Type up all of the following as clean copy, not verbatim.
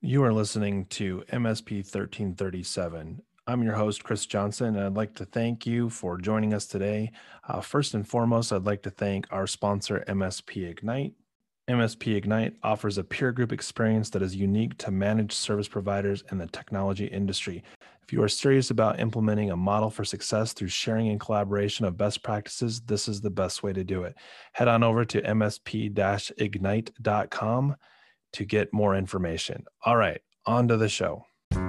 You are listening to MSP 1337. I'm your host, Chris Johnson, and I'd like to thank you for joining us today. First and foremost, I'd like to thank our sponsor, MSP Ignite. MSP Ignite offers a peer group experience that is unique to managed service providers in the technology industry. If you are serious about implementing a model for success through sharing and collaboration of best practices, this is the best way to do it. Head on over to msp-ignite.com to get more information. All right, on to the show.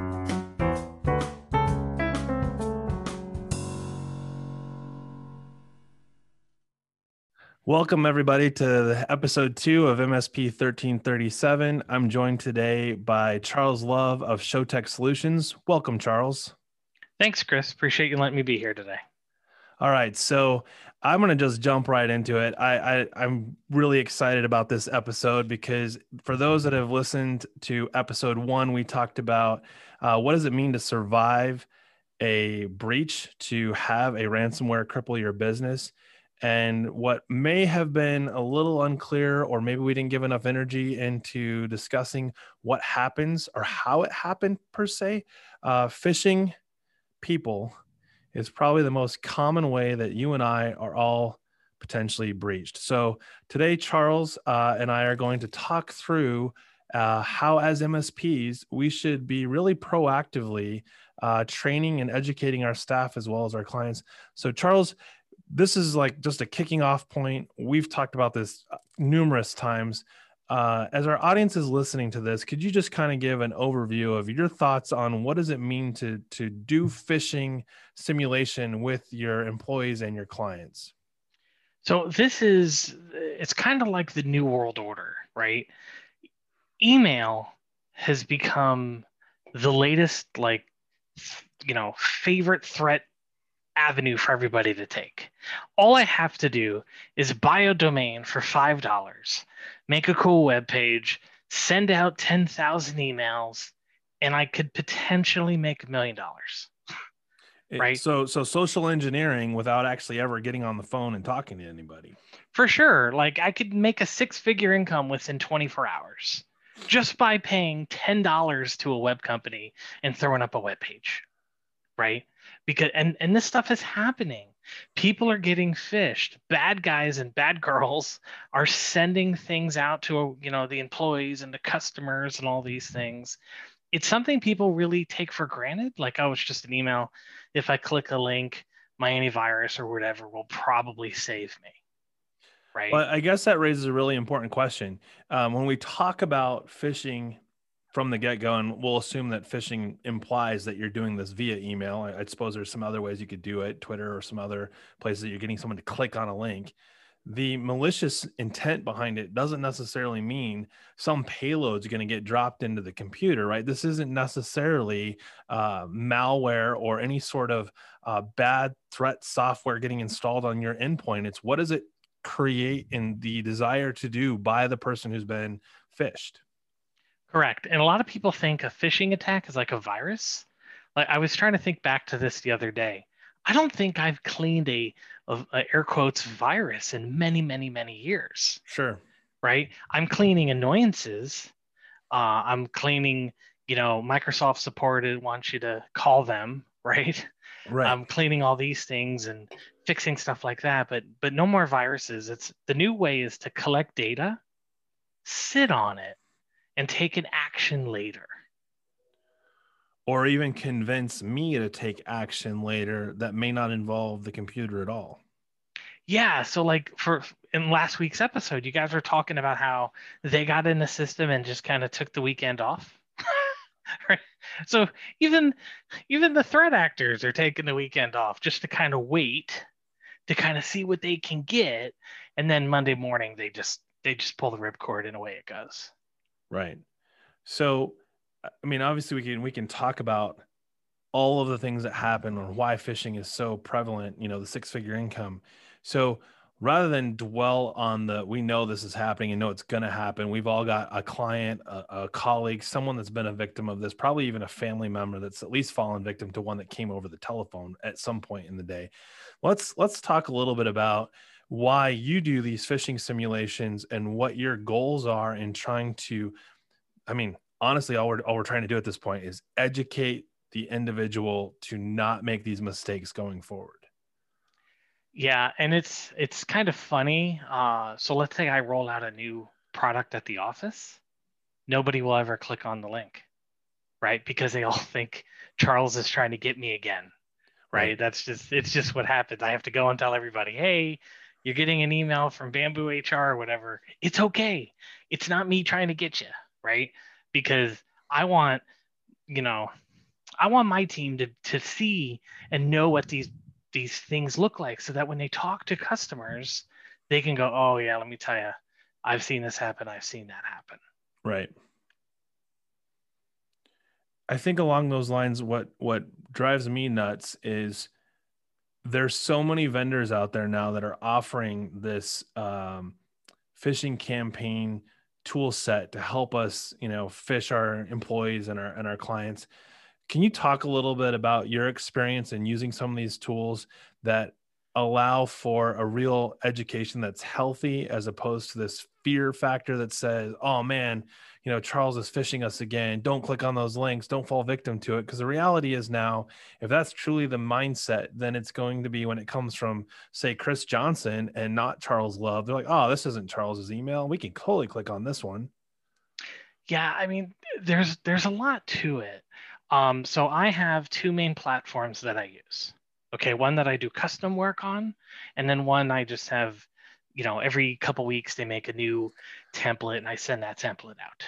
Welcome, everybody, to episode 2 of MSP 1337. I'm joined today by Charles Love of Showtech Solutions. Welcome, Charles. Thanks, Chris. Appreciate you letting me be here today. All right, so I'm going to just jump right into it. I'm really excited about this episode because for those that have listened to episode 1, we talked about what does it mean to survive a breach, to have a ransomware cripple your business. And what may have been a little unclear, or maybe we didn't give enough energy into discussing what happens or how it happened per se, phishing people is probably the most common way that you and I are all potentially breached. So today, Charles and I are going to talk through how, as MSPs, we should be really proactively training and educating our staff as well as our clients. So, Charles, this is like just a kicking off point. We've talked about this numerous times. As our audience is listening to this, could you just kind of give an overview of your thoughts on what does it mean to do phishing simulation with your employees and your clients? So it's kind of like the new world order, right? Email has become the latest, favorite threat avenue for everybody to take. All I have to do is buy a domain for $5, make a cool web page, send out 10,000 emails, and I could potentially make $1 million. Right? So social engineering without actually ever getting on the phone and talking to anybody. For sure. Like I could make a 6-figure income within 24 hours just by paying $10 to a web company and throwing up a web page. Right? Because and this stuff is happening. People are getting phished. Bad guys and bad girls are sending things out to, the employees and the customers and all these things. It's something people really take for granted. Like, oh, it's just an email. If I click a link, my antivirus or whatever will probably save me. Right. Well, I guess that raises a really important question. When we talk about phishing from the get-go, and we'll assume that phishing implies that you're doing this via email. I suppose there's some other ways you could do it, Twitter or some other places that you're getting someone to click on a link. The malicious intent behind it doesn't necessarily mean some payload's going to get dropped into the computer, right? This isn't necessarily malware or any sort of bad threat software getting installed on your endpoint. It's what does it create in the desire to do by the person who's been phished. Correct. And a lot of people think a phishing attack is like a virus. Like I was trying to think back to this the other day. I don't think I've cleaned a air quotes virus in many, many, many years. Sure. Right. I'm cleaning annoyances. I'm cleaning, Microsoft supported wants you to call them, right? Right. I'm cleaning all these things and fixing stuff like that, but no more viruses. It's the new way is to collect data, sit on it, and take an action later. Or even convince me to take action later that may not involve the computer at all. Yeah, so like in last week's episode, you guys were talking about how they got in the system and just kind of took the weekend off. Right? So even the threat actors are taking the weekend off just to kind of wait to kind of see what they can get, and then Monday morning they just pull the ripcord and away it goes. Right. So, I mean, obviously we can talk about all of the things that happen and why phishing is so prevalent, the 6-figure income. So rather than dwell on we know this is happening and know it's going to happen, we've all got a client, a colleague, someone that's been a victim of this, probably even a family member that's at least fallen victim to one that came over the telephone at some point in the day. Let's talk a little bit about why you do these phishing simulations and what your goals are in trying to, I mean, honestly, all we're trying to do at this point is educate the individual to not make these mistakes going forward. Yeah, and it's kind of funny. So let's say I roll out a new product at the office. Nobody will ever click on the link, right? Because they all think Charles is trying to get me again, right? Right. It's just what happens. I have to go and tell everybody, hey, you're getting an email from Bamboo HR or whatever. It's okay. It's not me trying to get you, right? Because I want, you know, I want my team to see and know what these things look like so that when they talk to customers, they can go, oh yeah, let me tell you, I've seen this happen, I've seen that happen. Right. I think along those lines, what drives me nuts is there's so many vendors out there now that are offering this phishing campaign tool set to help us, fish our employees and our clients. Can you talk a little bit about your experience in using some of these tools that allow for a real education that's healthy as opposed to this fear factor that says, oh man, Charles is phishing us again. Don't click on those links. Don't fall victim to it. Because the reality is now, if that's truly the mindset, then it's going to be when it comes from, say, Chris Johnson and not Charles Love. They're like, oh, this isn't Charles's email. We can totally click on this one. Yeah, I mean, there's a lot to it. So I have two main platforms that I use. Okay, one that I do custom work on, and then one I just have, every couple weeks they make a new template and I send that template out.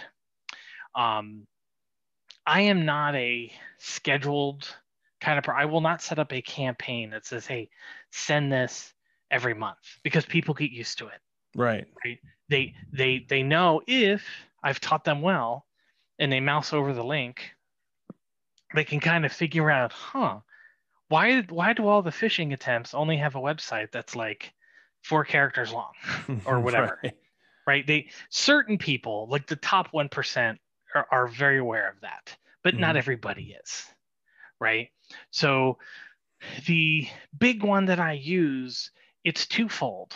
I am not a scheduled kind of I will not set up a campaign that says, hey, send this every month because people get used to it. Right. Right? They know if I've taught them well and they mouse over the link, they can kind of figure out, why do all the phishing attempts only have a website that's like 4 characters long or whatever? Right. Right? Certain people, like the top 1%, are very aware of that, but not everybody is. Right? So the big one that I use, it's twofold.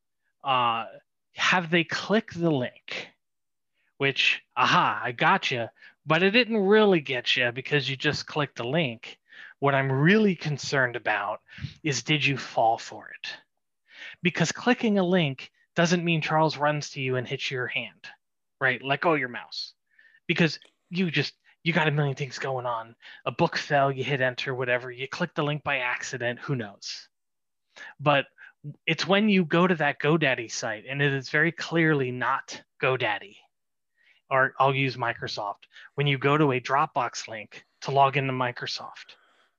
Have they click the link? Which, I got you, but it didn't really get you because you just clicked the link. What I'm really concerned about is, did you fall for it? Because clicking a link doesn't mean Charles runs to you and hits your hand, right? Let go of your mouse. Because you got a million things going on. A book fell, you hit enter, whatever. You click the link by accident, who knows? But it's when you go to that GoDaddy site and it is very clearly not GoDaddy, or I'll use Microsoft. When you go to a Dropbox link to log into Microsoft,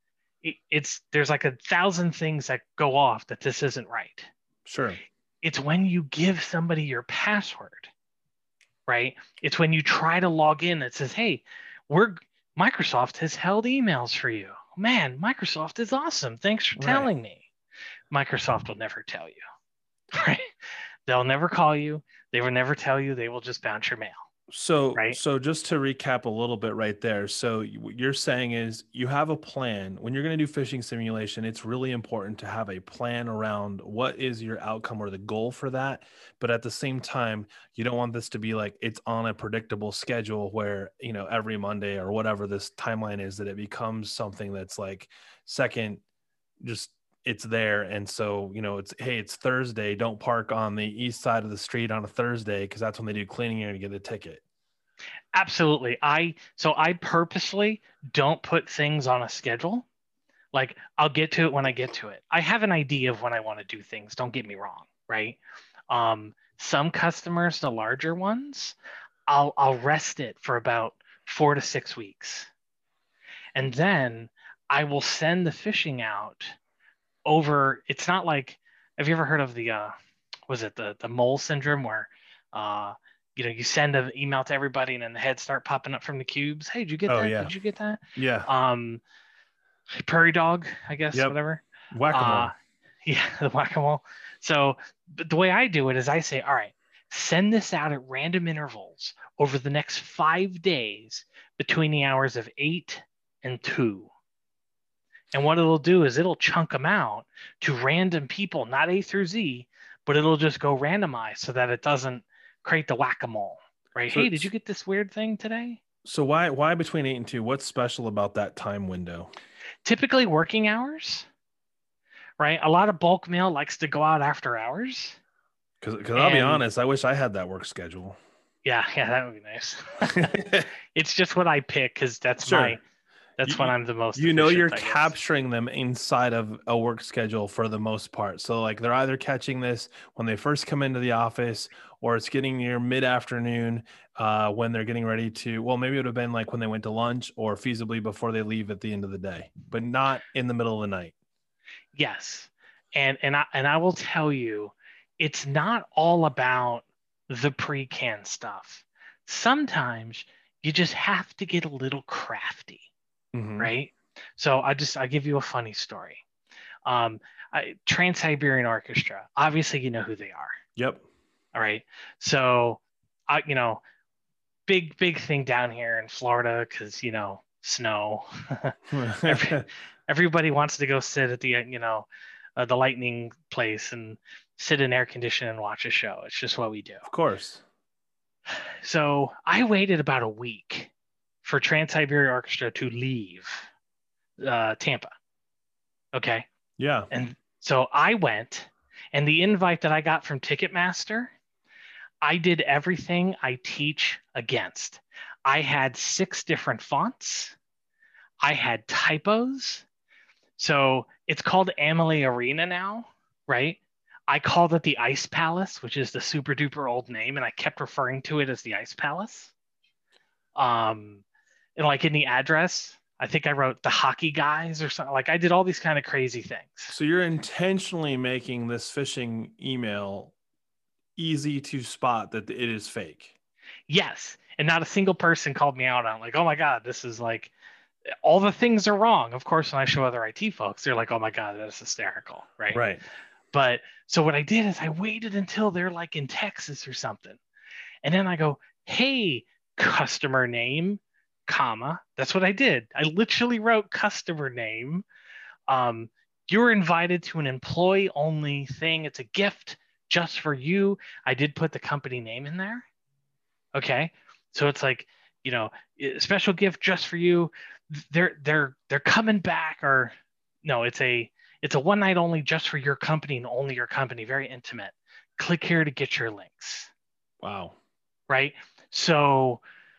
there's like 1,000 things that go off that this isn't right. Sure. It's when you give somebody your password, right? It's when you try to log in that says, hey, Microsoft has held emails for you. Man, Microsoft is awesome. Thanks for telling me. Microsoft will never tell you, right? They'll never call you. They will never tell you. They will just bounce your mail. So just to recap a little bit right there. So what you're saying is you have a plan. When you're going to do phishing simulation, it's really important to have a plan around what is your outcome or the goal for that. But at the same time, you don't want this to be like it's on a predictable schedule where, every Monday or whatever this timeline is, that it becomes something that's like second, just it's there. And so, it's Thursday. Don't park on the east side of the street on a Thursday because that's when they do cleaning and you get a ticket. Absolutely. So I purposely don't put things on a schedule. Like, I'll get to it when I get to it. I have an idea of when I want to do things. Don't get me wrong, right? Some customers, the larger ones, I'll rest it for about 4 to 6 weeks. And then I will send the phishing out over. It's not like, have you ever heard of the the mole syndrome where you send an email to everybody and then the heads start popping up from the cubes? Hey, did you get that? Yeah. Did you get that? Yeah. Prairie dog, I guess. Yep. Whatever. Whack-a-mole. Yeah, the whack-a-mole. So but the way I do it is I say, all right, send this out at random intervals over the next 5 days between the hours of 8 and 2. And what it'll do is it'll chunk them out to random people, not A through Z, but it'll just go randomized so that it doesn't create the whack-a-mole, right? So hey, did you get this weird thing today? So why between 8 and 2? What's special about that time window? Typically working hours, right? A lot of bulk mail likes to go out after hours. Because I'll be And honest, I wish I had that work schedule. yeah, that would be nice. It's just what I pick because Sure. that's when You, I'm the most you know efficient, you're I guess. capturing them inside of a work schedule for the most part. So like they're either catching this when they first come into the office, or it's getting near mid-afternoon when they're getting ready to, well, maybe it would have been like when they went to lunch or feasibly before they leave at the end of the day, but not in the middle of the night. Yes. And I will tell you, it's not all about the pre-canned stuff. Sometimes you just have to get a little crafty, Hmm. right? So I give you a funny story. Um, Trans-Siberian Orchestra, obviously you know who they are. Yep. All right. So I, big thing down here in Florida because snow. Every, everybody wants to go sit at the lightning place and sit in air condition and watch a show. It's just what we do. Of course. So I waited about a week for Trans Siberian Orchestra to leave Tampa. Okay. Yeah. And so I went, and the invite that I got from Ticketmaster, I did everything I teach against. I had 6 different fonts. I had typos. So it's called Amalie Arena now, right? I called it the Ice Palace, which is the super duper old name, and I kept referring to it as the Ice Palace. And like in the address, I think I wrote the hockey guys or something. Like I did all these kind of crazy things. So you're intentionally making this phishing email easy to spot that it is fake. Yes. And not a single person called me out on like, oh my God, this is like all the things are wrong. Of course, when I show other IT folks, they're like, oh my God, that's hysterical. Right. Right. But so what I did is I waited until they're like in Texas or something. And then I go, hey, customer name, comma. That's what I did. I literally wrote customer name. Um, you're invited to an employee only thing. It's a gift just for you. I did put the company name in there. Okay. So it's like, special gift just for you. They're coming back, or no, it's a one night only just for your company and only your company, very intimate. Click here to get your links. Wow. Right. So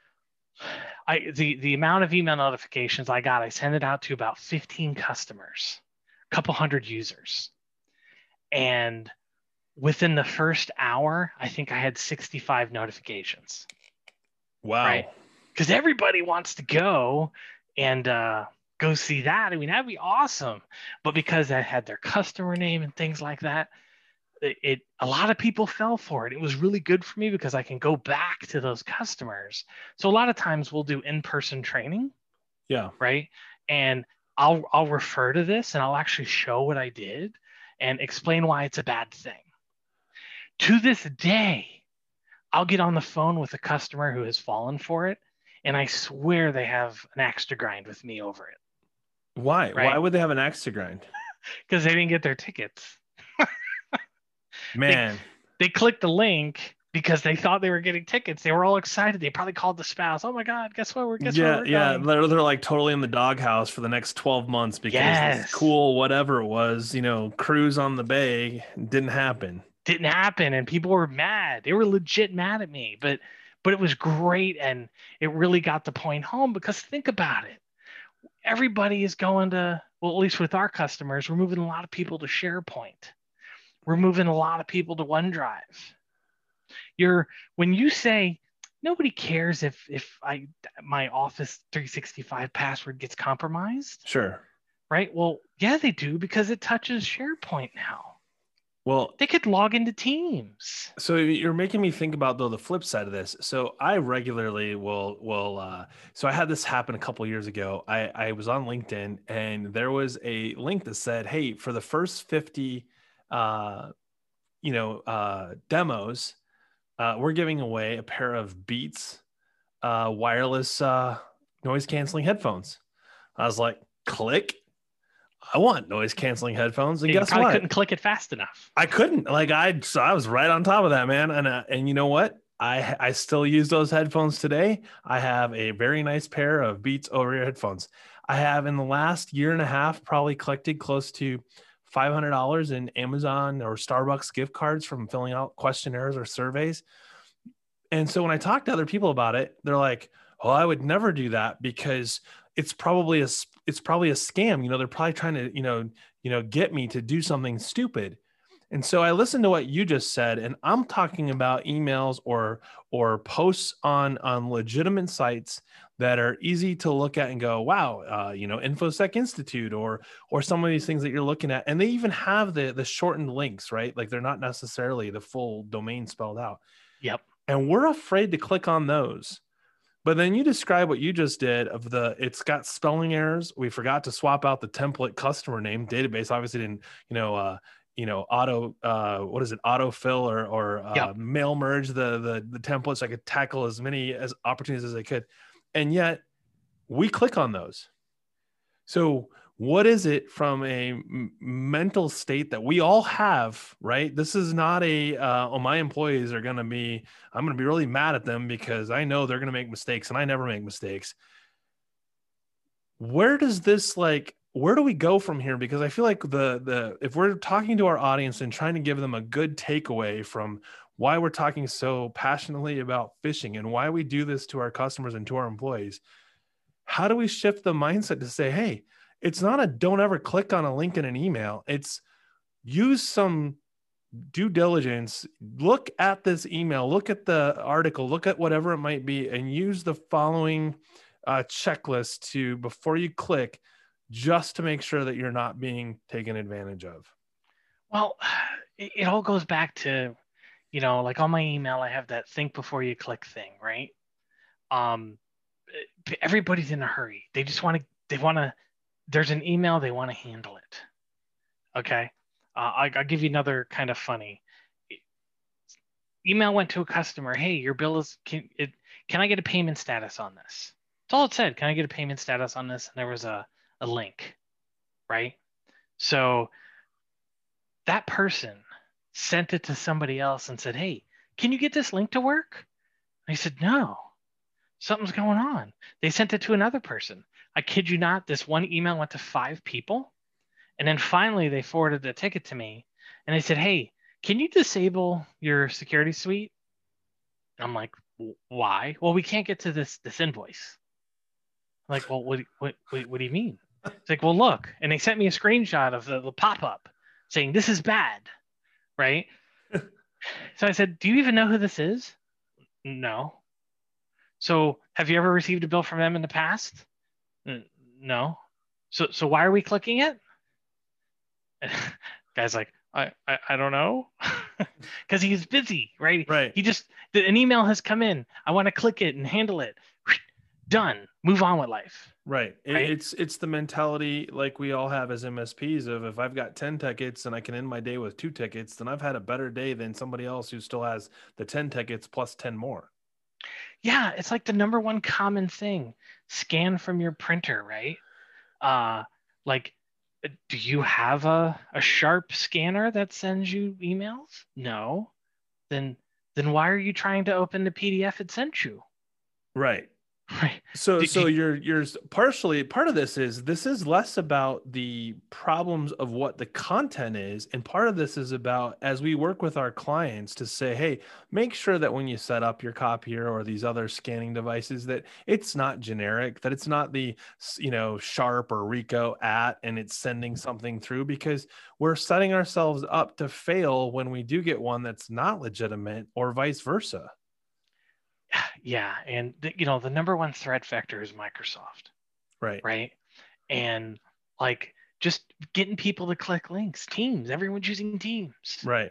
the amount of email notifications I got, I sent it out to about 15 customers, a couple hundred users. And within the first hour, I think I had 65 notifications. Right. Wow. Because everybody wants to go and go see that. I mean, that'd be awesome. But because I had their customer name and things like that, a lot of people fell for it. It was really good for me because I can go back to those customers. So a lot of times we'll do in-person training, Yeah. right? And I'll refer to this and I'll actually show what I did and explain why it's a bad thing. To this day, I'll get on the phone with a customer who has fallen for it, and I swear they have an axe to grind with me over it, Why? Why right? would they have an axe to grind? Because they didn't get their tickets. They Man. they clicked the link because they thought they were getting tickets. They were all excited. They probably called the spouse. Oh my God, guess what? Guess where Yeah, we're yeah. going. They're like totally in the doghouse for the next 12 months because this Yes. cool whatever it was, cruise on the bay didn't happen. Didn't happen, and people were mad. They were legit mad at me, but it was great, and it really got the point home because think about it. Everybody is going to, well, at least with our customers, we're moving a lot of people to SharePoint. We're moving a lot of people to OneDrive. When you say nobody cares if my Office 365 password gets compromised, Sure. right? Well, yeah, they do because it touches SharePoint now. Well, They could log into Teams. so you're making me think about though the flip side of this. So I regularly will so I had this happen a couple years ago. I was on LinkedIn and there was a link that said, "Hey, for the first 50 uh demos, we're giving away a pair of Beats wireless noise canceling headphones." I was like, "Click. I want noise canceling headphones." And Yeah, you guess probably what? couldn't click it fast enough. I couldn't. Like so I was right on top of that, man. And you know what? I still use those headphones today. I have a very nice pair of Beats over-ear headphones. I have in the last year and a half probably collected close to $500 in Amazon or Starbucks gift cards from filling out questionnaires or surveys. And so when I talk to other people about it, they're like, "Oh, I would never do that because it's probably a scam. They're probably trying to, get me to do something stupid." And so I listened to what you just said, and I'm talking about emails or posts on legitimate sites that are easy to look at and go, "Wow, InfoSec Institute," or some of these things that you're looking at, and they even have the shortened links, right? Like they're not necessarily the full domain spelled out, Yep. and we're afraid to click on those. But then you describe what you just did of it's got spelling errors. We forgot to swap out the template customer name database. Obviously didn't, what is it? Autofill or Yep. mail merge the templates. I could tackle as many as opportunities as I could. And yet we click on those. So what is it from a mental state that we all have, right? This is not my employees are going to be, I'm going to be really mad at them because I know they're going to make mistakes and I never make mistakes. Where does this where do we go from here? Because I feel like if we're talking to our audience and trying to give them a good takeaway from why we're talking so passionately about phishing and why we do this to our customers and to our employees, how do we shift the mindset to say, hey, it's not a don't ever click on a link in an email. It's use some due diligence, look at this email, look at the article, look at whatever it might be, and use the following checklist before you click, just to make sure that you're not being taken advantage of. Well, it all goes back to, like on my email, I have that think before you click thing, right? Everybody's in a hurry. There's an email, they want to handle it. Okay. I'll give you another kind of funny email. Went to a customer. Hey, your bill can I get a payment status on this? That's all it said. Can I get a payment status on this? And there was a link, right? So that person sent it to somebody else and said, hey, can you get this link to work? And I said, no, something's going on. They sent it to another person. I kid you not, this one email went to 5 people. And then finally they forwarded the ticket to me and they said, hey, can you disable your security suite? And I'm like, why? Well, we can't get to this invoice. I'm like, well, what do you mean? It's like, well, look. And they sent me a screenshot of the pop-up saying, this is bad, right? So I said, do you even know who this is? No. So have you ever received a bill from them in the past? No. So why are we clicking it? And guy's like, I don't know. Because he's busy, right? Right. An email has come in. I want to click it and handle it. Done. Move on with life. Right. It's the mentality like we all have as MSPs of, if I've got 10 tickets and I can end my day with 2 tickets, then I've had a better day than somebody else who still has the 10 tickets plus 10 more. Yeah, it's like the number one common thing. Scan from your printer, right? Like, do you have a Sharp scanner that sends you emails? No. Then why are you trying to open the PDF it sent you? Right. Right. So you're partially, part of this is less about the problems of what the content is, and part of this is about, as we work with our clients, to say, hey, make sure that when you set up your copier or these other scanning devices, that it's not generic, that it's not the Sharp or Ricoh and it's sending something through, because we're setting ourselves up to fail when we do get one that's not legitimate, or vice versa. Yeah, and the number one threat vector is Microsoft. Right. And like, just getting people to click links. Teams, everyone's using Teams. Right.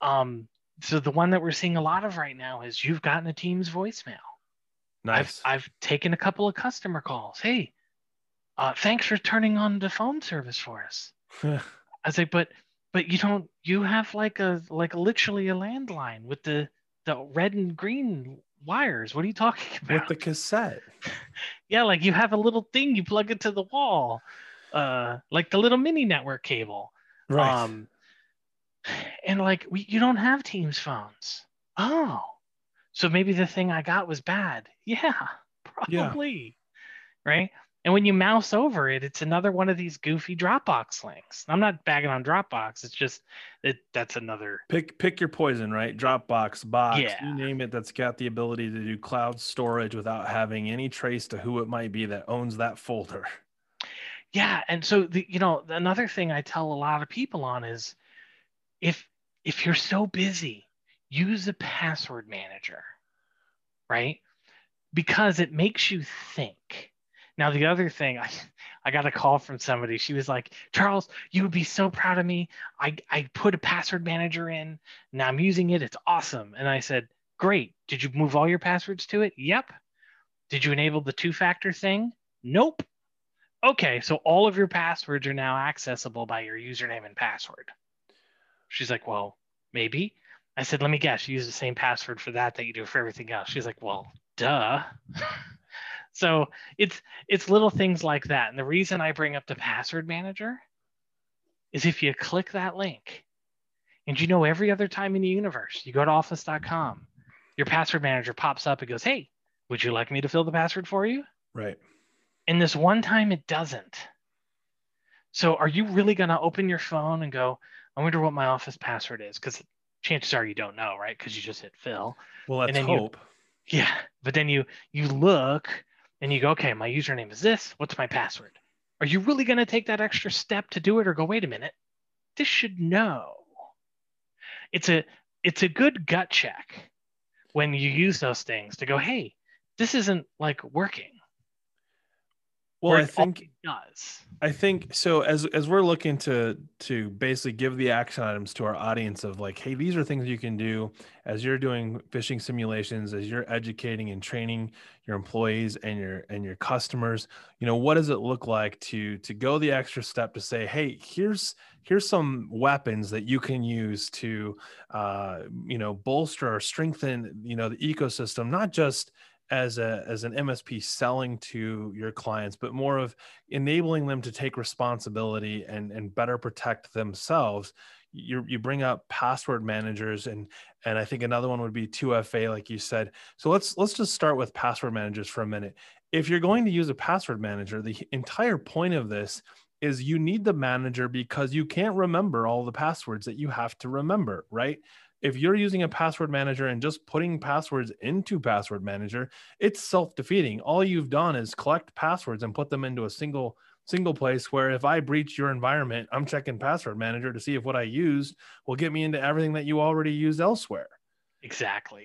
So the one that we're seeing a lot of right now is, you've gotten a Teams voicemail. Nice. I've taken a couple of customer calls. Hey, thanks for turning on the phone service for us. I was like, but you have like literally a landline with the red and green wires. What are you talking about? With the cassette. Yeah, like you have a little thing you plug it to the wall, like the little mini network cable. Right. And like, you don't have Teams phones. Oh, So maybe the thing I got was bad. Yeah, Yeah. probably. Right. And when you mouse over it, it's another one of these goofy Dropbox links. I'm not bagging on Dropbox. It's just that's another. Pick your poison, right? Dropbox, Box, Yeah. you name it, that's got the ability to do cloud storage without having any trace to who it might be that owns that folder. Yeah. And so another thing I tell a lot of people on is if if you're so busy, use a password manager, right? Because it makes you think. Now, the other thing, I got a call from somebody. She was like, Charles, you would be so proud of me. I put a password manager in. Now I'm using it. It's awesome. And I said, great. Did you move all your passwords to it? Yep. Did you enable the two-factor thing? Nope. Okay, so all of your passwords are now accessible by your username and password. She's like, well, maybe. I said, let me guess. You use the same password for that you do for everything else. She's like, well, duh. So it's little things like that. And the reason I bring up the password manager is if you click that link, and every other time in the universe, you go to office.com, your password manager pops up and goes, hey, would you like me to fill the password for you? Right. And this one time it doesn't. So are you really going to open your phone and go, I wonder what my office password is? Because chances are you don't know, right? Because you just hit fill. Well, And let's then hope. yeah, but then you look and you go, okay, my username is this. What's my password? Are you really going to take that extra step to do it or go, wait a minute, this should know? It's a good gut check when you use those things to go, hey, this isn't like working, Well, or I it think always does. I think so. As we're looking to basically give the action items to our audience of like, hey, these are things you can do as you're doing phishing simulations, as you're educating and training your employees and your customers. What does it look like to go the extra step to say, hey, here's some weapons that you can use to bolster or strengthen the ecosystem, not just as an MSP selling to your clients, but more of enabling them to take responsibility and better protect themselves. You bring up password managers, and I think another one would be 2FA, like you said. So let's just start with password managers for a minute. If you're going to use a password manager, the entire point of this is you need the manager because you can't remember all the passwords that you have to remember, right? If you're using a password manager and just putting passwords into password manager, it's self-defeating. All you've done is collect passwords and put them into a single place where if I breach your environment, I'm checking password manager to see if what I used will get me into everything that you already used elsewhere. Exactly.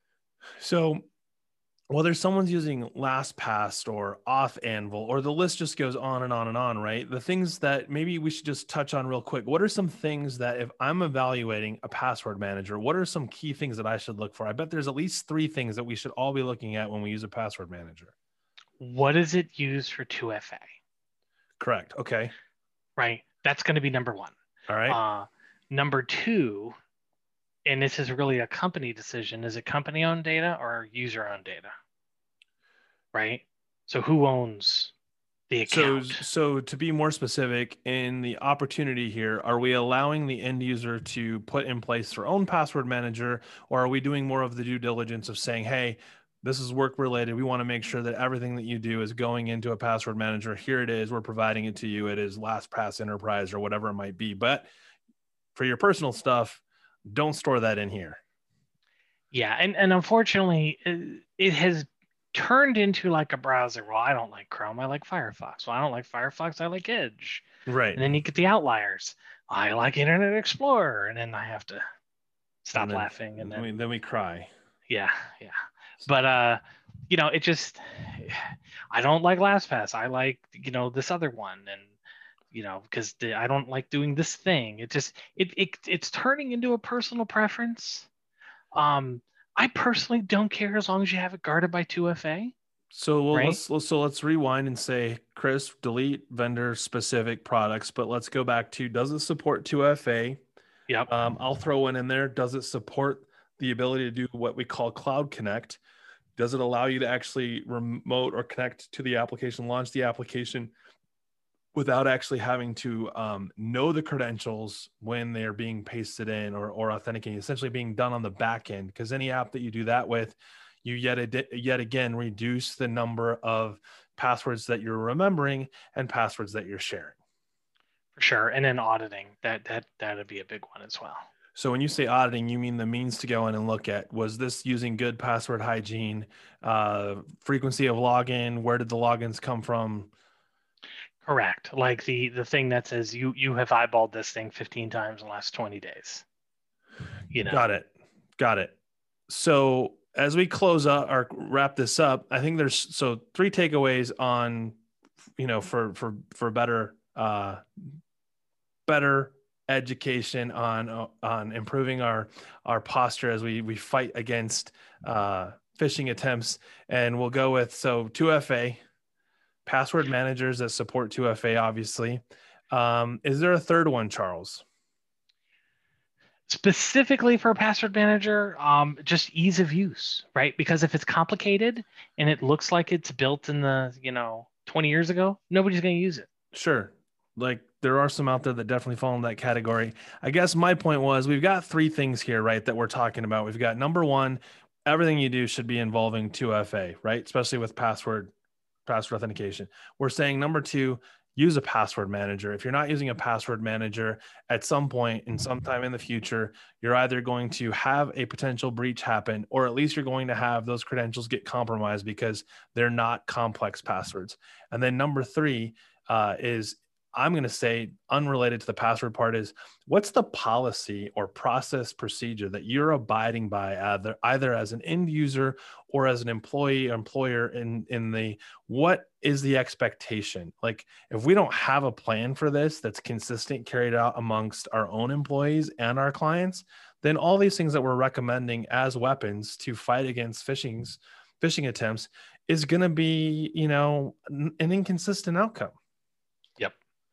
So whether someone's using LastPass or AuthAnvil, or the list just goes on and on and on, right? The things that maybe we should just touch on real quick. What are some things that if I'm evaluating a password manager, what are some key things that I should look for? I bet there's at least 3 things that we should all be looking at when we use a password manager. What is it used for 2FA? Correct. Okay. Right? That's going to be number one. All right. Number two, and this is really a company decision, is it company owned data or user owned data? Right? So who owns the So, account? so to be more specific in the opportunity here, are we allowing the end user to put in place their own password manager, or are we doing more of the due diligence of saying, hey, this is work related. We want to make sure that everything that you do is going into a password manager. Here it is. We're providing it to you. It is LastPass Enterprise or whatever it might be. But for your personal stuff, don't store that in here. Yeah, and unfortunately, it has turned into like a browser. Well, I don't like Chrome. I like Firefox. Well, I don't like Firefox. I like Edge. Right. And then you get the outliers. I like Internet Explorer, and then I have to And stop then, laughing. And then we cry. yeah, yeah. But it just I don't like LastPass. I like this other one, and because I don't like doing this thing. It just it's turning into a personal preference. Um, I personally don't care as long as you have it guarded by 2FA, So well, right? let's rewind and say, Chris, delete vendor specific products, but let's go back to, does it support 2FA? Yep. I'll throw one in there. Does it support the ability to do what we call Cloud Connect? Does it allow you to actually remote or connect to the application, launch the application without actually having to know the credentials when they're being pasted in or authenticating, essentially being done on the back end. Because any app that you do that with, you yet again reduce the number of passwords that you're remembering and passwords that you're sharing. For sure. And then auditing, that'd be a big one as well. So when you say auditing, you mean the means to go in and look at, was this using good password hygiene, frequency of login? Where did the logins come from? Correct. Like the thing that says you have eyeballed this thing 15 times in the last 20 days. Got it. Got it. So as we close up or wrap this up, I think there's three takeaways on, for better education on improving our posture as we fight against phishing attempts. And we'll go with 2FA, password managers that support 2FA, obviously. Is there a third one, Charles? Specifically for a password manager, just ease of use, right? Because if it's complicated and it looks like it's built in the 20 years ago, nobody's going to use it. Sure. Like there are some out there that definitely fall in that category. I guess my point was we've got three things here, right, that we're talking about. We've got number one, everything you do should be involving 2FA, right? Especially with password authentication. We're saying number two, use a password manager. If you're not using a password manager, at some point in some time in the future, you're either going to have a potential breach happen, or at least you're going to have those credentials get compromised because they're not complex passwords. And then number three is, I'm going to say, unrelated to the password part, is what's the policy or process procedure that you're abiding by either as an end user or as an employee or employer in the, what is the expectation? Like if we don't have a plan for this that's consistent, carried out amongst our own employees and our clients, then all these things that we're recommending as weapons to fight against phishing attempts is going to be, an inconsistent outcome. Yep.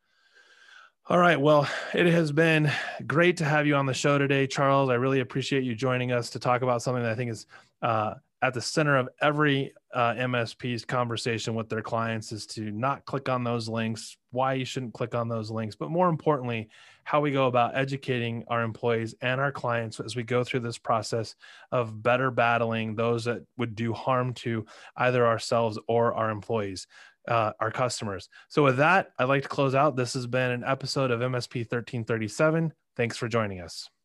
All right. Well, it has been great to have you on the show today, Charles. I really appreciate you joining us to talk about something that I think is at the center of every MSP's conversation with their clients, is to not click on those links, why you shouldn't click on those links, but more importantly, how we go about educating our employees and our clients as we go through this process of better battling those that would do harm to either ourselves or our employees. Our customers. So with that, I'd like to close out. This has been an episode of MSP 1337. Thanks for joining us.